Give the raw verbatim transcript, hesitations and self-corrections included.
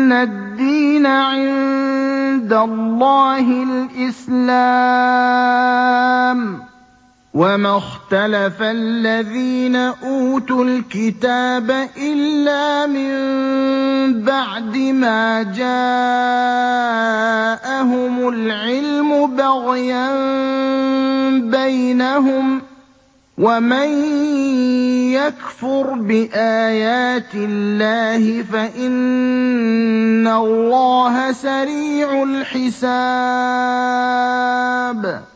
إِنَّ الدِّينَ عِندَ اللَّهِ الْإِسْلَامُ ۗ وَمَا اخْتَلَفَ الَّذِينَ أُوتُوا الْكِتَابَ إِلَّا مِن بَعْدِ مَا جَاءَهُمُ الْعِلْمُ بَغْيًا بَيْنَهُمْ ۗ وَمَن يَكْفُرْ بِآيَاتِ اللَّهِ فَإِنَّ اللَّهَ سَرِيعُ الْحِسَابِ